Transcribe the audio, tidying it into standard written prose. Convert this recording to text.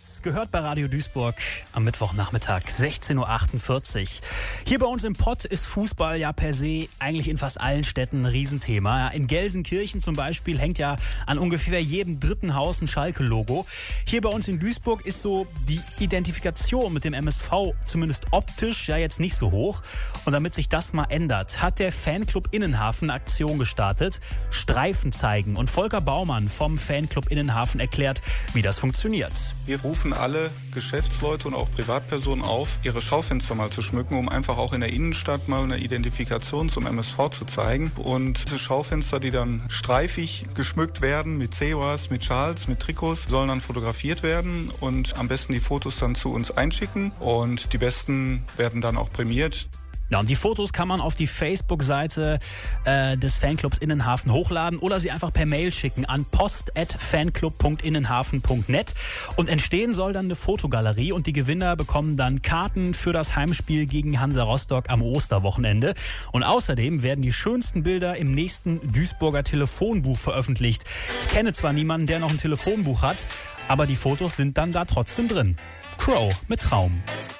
Gehört bei Radio Duisburg am Mittwochnachmittag 16.48 Uhr. Hier bei uns im Pott ist Fußball ja per se eigentlich in fast allen Städten ein Riesenthema. In Gelsenkirchen zum Beispiel hängt ja an ungefähr jedem dritten Haus ein Schalke-Logo. Hier bei uns in Duisburg ist so die Identifikation mit dem MSV zumindest optisch ja jetzt nicht so hoch. Und damit sich das mal ändert, hat der Fanclub Innenhafen eine Aktion gestartet. Streifen zeigen. Und Volker Baumann vom Fanclub Innenhafen erklärt, wie das funktioniert. Wir rufen alle Geschäftsleute und auch Privatpersonen auf, ihre Schaufenster mal zu schmücken, um einfach auch in der Innenstadt mal eine Identifikation zum MSV zu zeigen. Und diese Schaufenster, die dann streifig geschmückt werden mit Zewas, mit Schals, mit Trikots, sollen dann fotografiert werden und am besten die Fotos dann zu uns einschicken. Und die besten werden dann auch prämiert. Ja, und die Fotos kann man auf die Facebook-Seite des Fanclubs Innenhafen hochladen oder sie einfach per Mail schicken an post@fanclub.innenhafen.net. Und entstehen soll dann eine Fotogalerie und die Gewinner bekommen dann Karten für das Heimspiel gegen Hansa Rostock am Osterwochenende. Und außerdem werden die schönsten Bilder im nächsten Duisburger Telefonbuch veröffentlicht. Ich kenne zwar niemanden, der noch ein Telefonbuch hat, aber die Fotos sind dann da trotzdem drin. Crow mit Traum.